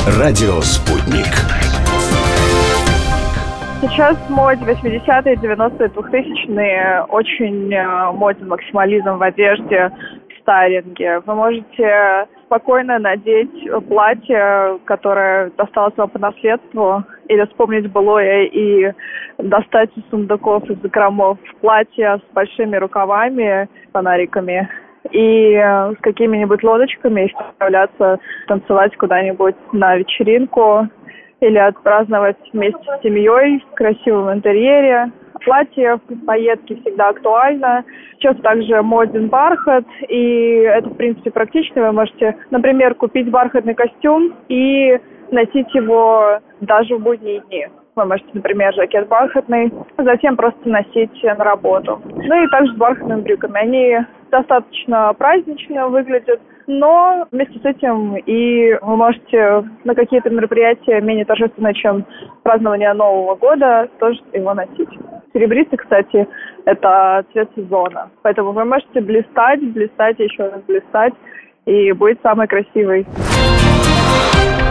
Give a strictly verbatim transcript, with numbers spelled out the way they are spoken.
Радио «Спутник». Сейчас в моде восьмидесятые, девяностые, двухтысячные очень моден максимализм в одежде, в стайлинге. Вы можете спокойно надеть платье, которое досталось вам по наследству, или вспомнить былое и достать из сундуков, из закромов платье с большими рукавами, фонариками и с какими-нибудь лодочками, и отправляться танцевать куда-нибудь на вечеринку или отпраздновать вместе с семьей в красивом интерьере. Платье в пайетке всегда актуально. Сейчас также моден бархат, и это, в принципе, практично. Вы можете, например, купить бархатный костюм и носить его даже в будние дни. Вы можете, например, жакет бархатный, затем просто носить на работу. Ну и также с бархатными брюками. Они достаточно празднично выглядят, но вместе с этим и вы можете на какие-то мероприятия менее торжественные, чем празднование Нового года, тоже его носить. Серебристый, кстати, это цвет сезона. Поэтому вы можете блистать, блистать и еще раз блистать, и будет самый красивый.